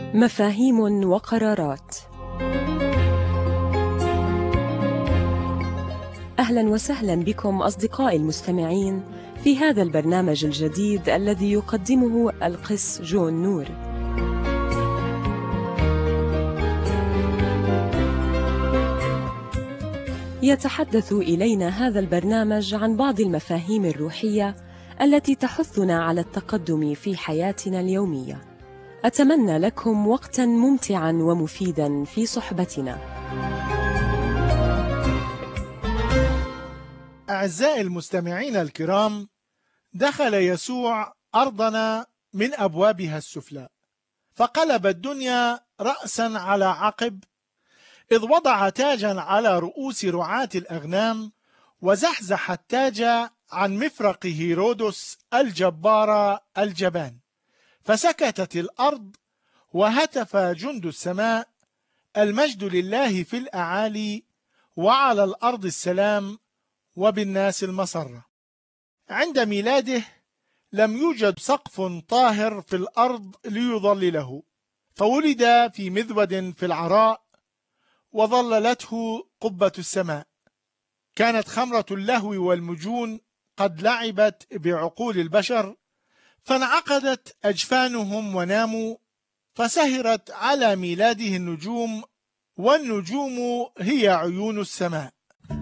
مفاهيم وقرارات. أهلا وسهلا بكم أصدقائي المستمعين في هذا البرنامج الجديد الذي يقدمه القس جون نور. يتحدث إلينا هذا البرنامج عن بعض المفاهيم الروحية التي تحثنا على التقدم في حياتنا اليومية. أتمنى لكم وقتاً ممتعاً ومفيداً في صحبتنا. أعزائي المستمعين الكرام، دخل يسوع أرضنا من أبوابها السفلى، فقلب الدنيا رأساً على عقب، إذ وضع تاجاً على رؤوس رعاة الأغنام، وزحزح التاج عن مفرق هيرودس الجبار الجبان، فسكتت الأرض وهتف جند السماء: المجد لله في الأعالي، وعلى الأرض السلام، وبالناس المسرة. عند ميلاده لم يوجد سقف طاهر في الأرض ليظلله، فولد في مذود في العراء وظللته قبة السماء. كانت خمرة اللهو والمجون قد لعبت بعقول البشر، فانعقدت أجفانهم وناموا، فسهرت على ميلاده النجوم، والنجوم هي عيون السماء.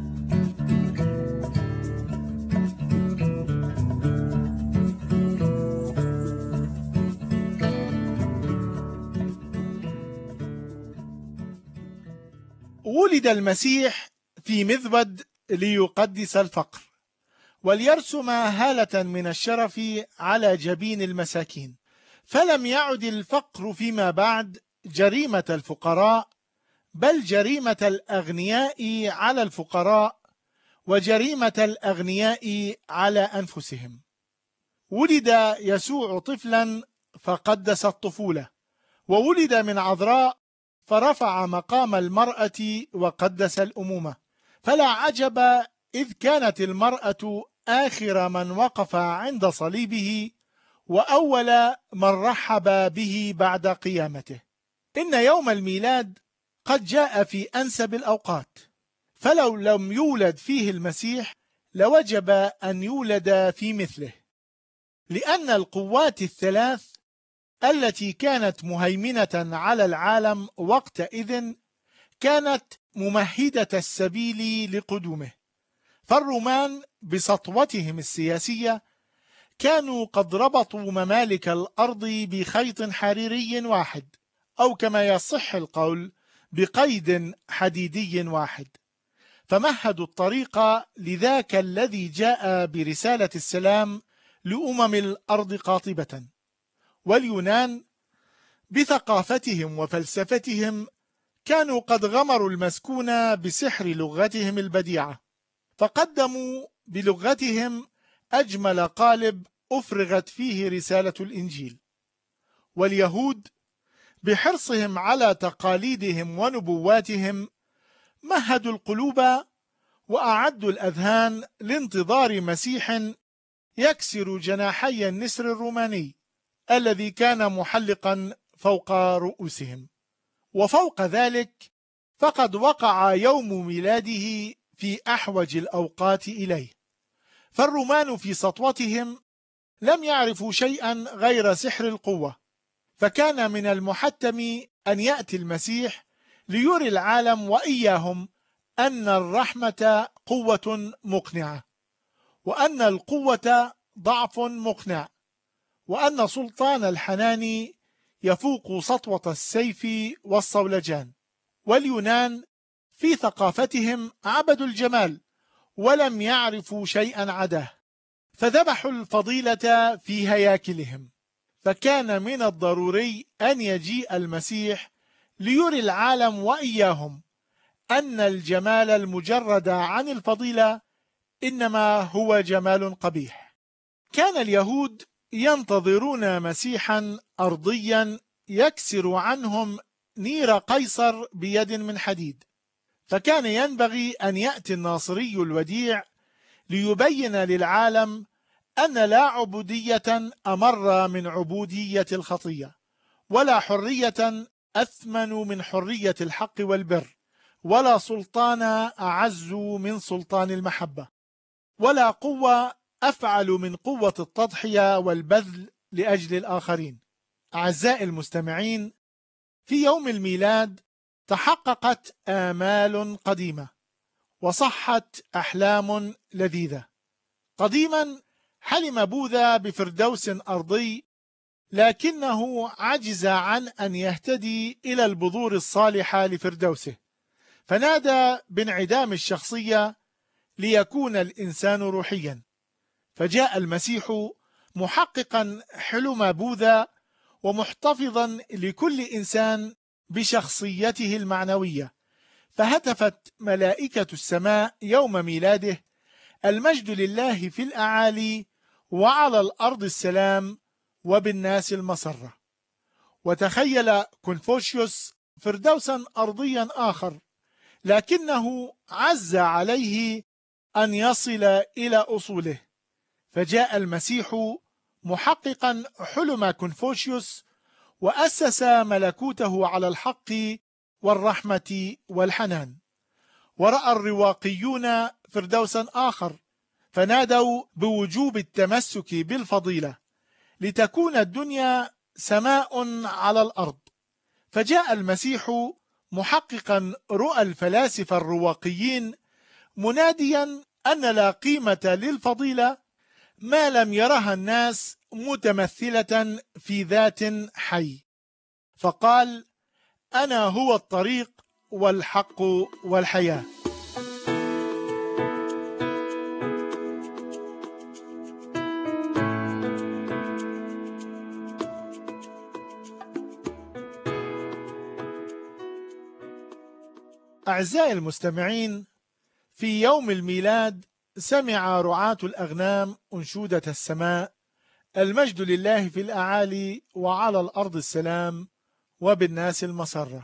ولد المسيح في مذود ليقدس الفقر، وليرسم هالة من الشرف على جبين المساكين، فلم يعد الفقر فيما بعد جريمة الفقراء، بل جريمة الأغنياء على الفقراء، وجريمة الأغنياء على أنفسهم. ولد يسوع طفلا فقدس الطفولة، وولد من عذراء فرفع مقام المرأة وقدس الأمومة. فلا عجب، إذ كانت المرأة آخر من وقف عند صليبه وأول من رحب به بعد قيامته. إن يوم الميلاد قد جاء في أنسب الأوقات، فلو لم يولد فيه المسيح لوجب أن يولد في مثله، لأن القوات الثلاث التي كانت مهيمنة على العالم وقتئذ كانت ممهدة السبيل لقدومه. فالرومان بسطوتهم السياسية كانوا قد ربطوا ممالك الأرض بخيط حريري واحد، أو كما يصح القول بقيد حديدي واحد، فمهدوا الطريق لذاك الذي جاء برسالة السلام لأمم الأرض قاطبة. واليونان بثقافتهم وفلسفتهم كانوا قد غمروا المسكون بسحر لغتهم البديعة، فقدموا بلغتهم أجمل قالب أفرغت فيه رسالة الإنجيل. واليهود بحرصهم على تقاليدهم ونبواتهم مهدوا القلوب وأعدوا الأذهان لانتظار مسيح يكسر جناحي النسر الروماني الذي كان محلقا فوق رؤوسهم. وفوق ذلك فقد وقع يوم ميلاده في أحوج الأوقات إليه، فالرومان في سطوتهم لم يعرفوا شيئا غير سحر القوة، فكان من المحتم أن يأتي المسيح ليري العالم وإياهم أن الرحمة قوة مقنعة، وأن القوة ضعف مقنع، وأن سلطان الحنان يفوق سطوة السيف والصولجان. واليونان في ثقافتهم عبدوا الجمال ولم يعرفوا شيئا عداه، فذبحوا الفضيلة في هياكلهم. فكان من الضروري أن يجيء المسيح ليري العالم وإياهم أن الجمال المجرد عن الفضيلة إنما هو جمال قبيح. كان اليهود ينتظرون مسيحا أرضيا يكسر عنهم نير قيصر بيد من حديد، فكان ينبغي أن يأتي الناصري الوديع ليبين للعالم أن لا عبودية أمر من عبودية الخطية، ولا حرية أثمن من حرية الحق والبر، ولا سلطان أعز من سلطان المحبة، ولا قوة أفعل من قوة التضحية والبذل لأجل الآخرين. أعزائي المستمعين، في يوم الميلاد تحققت آمال قديمة وصحت أحلام لذيذة. قديما حلم بوذا بفردوس أرضي، لكنه عجز عن أن يهتدي إلى البذور الصالحة لفردوسه، فنادى بانعدام الشخصية ليكون الإنسان روحيا. فجاء المسيح محققا حلم بوذا ومحتفظا لكل إنسان بشخصيته المعنوية، فهتفت ملائكة السماء يوم ميلاده: المجد لله في الأعالي وعلى الأرض السلام وبالناس المسرة. وتخيل كونفوشيوس فردوسا أرضيا آخر، لكنه عز عليه أن يصل إلى أصوله، فجاء المسيح محققا حلم كونفوشيوس وأسس ملكوته على الحق والرحمة والحنان. ورأى الرواقيون فردوسا آخر، فنادوا بوجوب التمسك بالفضيلة لتكون الدنيا سماء على الأرض. فجاء المسيح محققا رؤى الفلاسفة الرواقيين، مناديا أن لا قيمة للفضيلة ما لم يرها الناس متمثلة في ذات حي، فقال: أنا هو الطريق والحق والحياة. أعزائي المستمعين، في يوم الميلاد سمع رعاة الأغنام أنشودة السماء: المجد لله في الأعالي وعلى الأرض السلام وبالناس المسرة.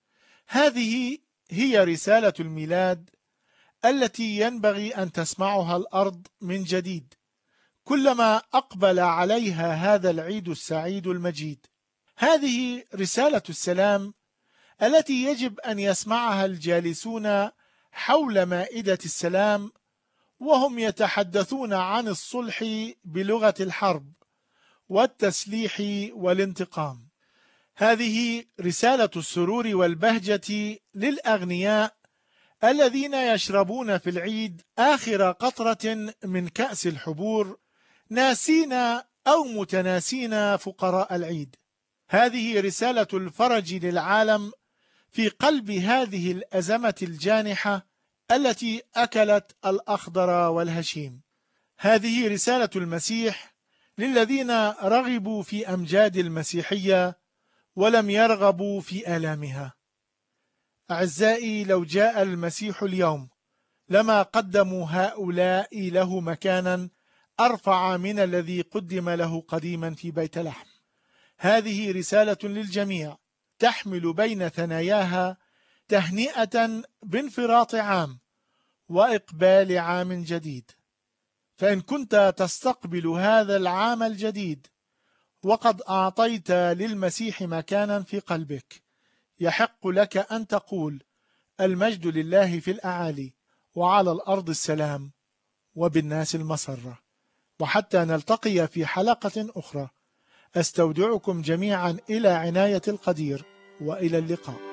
هذه هي رسالة الميلاد التي ينبغي أن تسمعها الأرض من جديد كلما أقبل عليها هذا العيد السعيد المجيد. هذه رسالة السلام التي يجب أن يسمعها الجالسون حول مائدة السلام وهم يتحدثون عن الصلح بلغة الحرب والتسليح والانتقام. هذه رسالة السرور والبهجة للأغنياء الذين يشربون في العيد آخر قطرة من كأس الحبور، ناسين أو متناسين فقراء العيد. هذه رسالة الفرج للعالم في قلب هذه الأزمة الجانحة التي أكلت الأخضر والهشيم. هذه رسالة المسيح للذين رغبوا في أمجاد المسيحية ولم يرغبوا في آلامها. أعزائي، لو جاء المسيح اليوم لما قدموا هؤلاء له مكانا أرفع من الذي قدم له قديما في بيت لحم. هذه رسالة للجميع تحمل بين ثناياها تهنئة بانفراط عام وإقبال عام جديد. فإن كنت تستقبل هذا العام الجديد وقد أعطيت للمسيح مكانا في قلبك، يحق لك أن تقول: المجد لله في الأعالي وعلى الأرض السلام وبالناس المسرة. وحتى نلتقي في حلقة أخرى، أستودعكم جميعا إلى عناية القدير، وإلى اللقاء.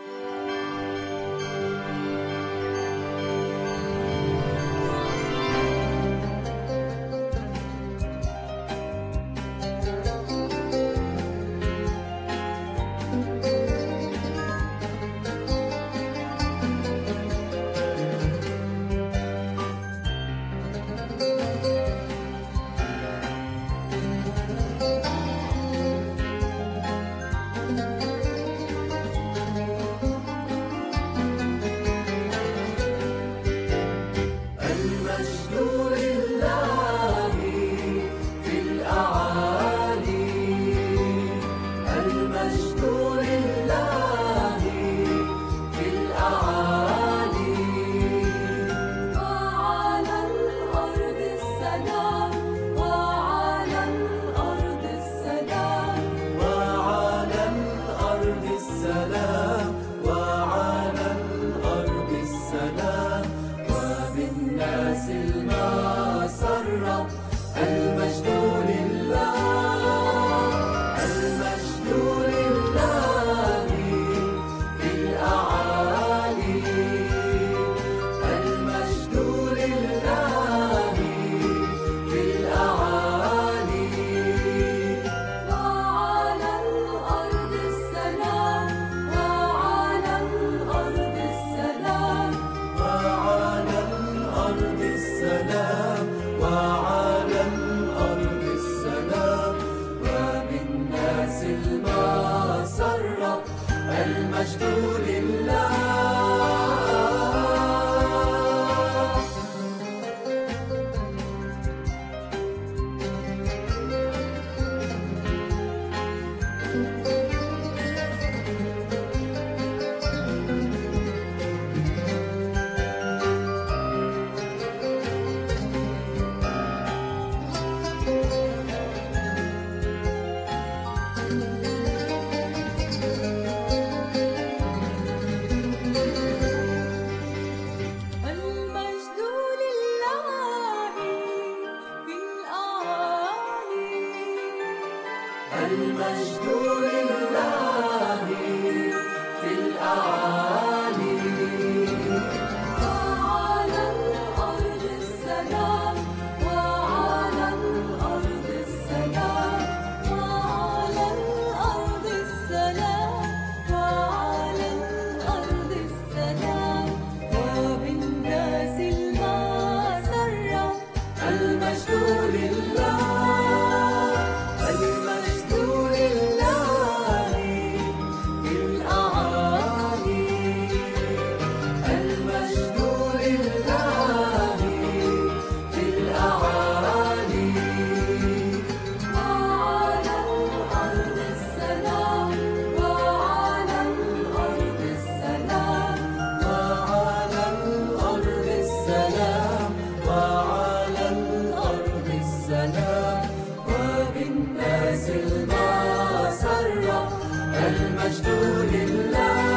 المجد لله.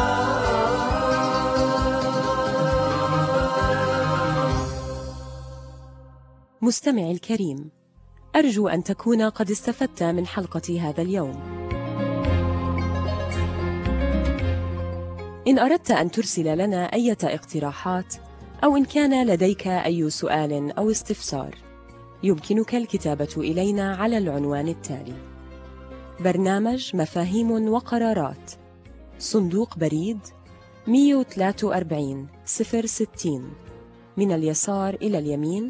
مستمعي الكريم، أرجو أن تكون قد استفدت من حلقة هذا اليوم. إن أردت أن ترسل لنا أي اقتراحات أو إن كان لديك أي سؤال أو استفسار، يمكنك الكتابة إلينا على العنوان التالي: برنامج مفاهيم وقرارات، صندوق بريد 143 060، من اليسار إلى اليمين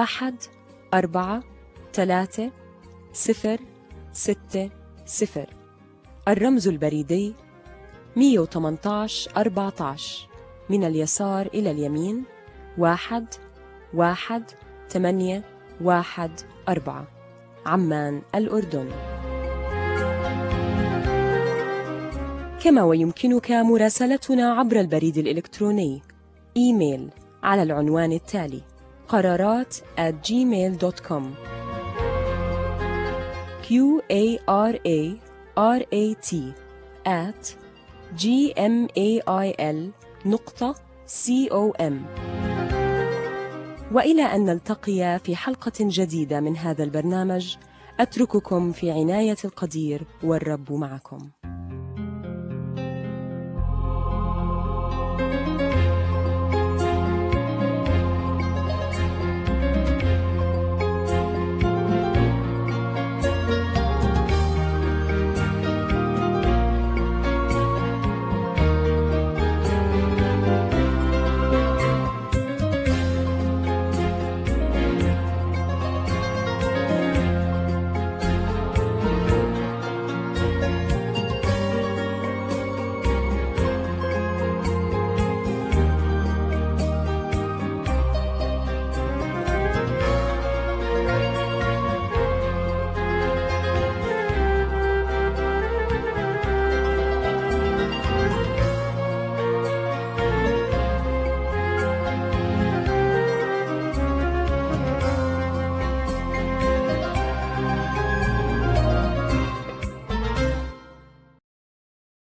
1436060. الرمز البريدي 118 14، من اليسار إلى اليمين 11814، عمان الأردن. كما ويمكنك مراسلتنا عبر البريد الإلكتروني إيميل على العنوان التالي: قرارات@gmail.com. QARARAT@gmail.com. وإلى أن نلتقي في حلقة جديدة من هذا البرنامج، أترككم في عناية القدير، والرب معكم.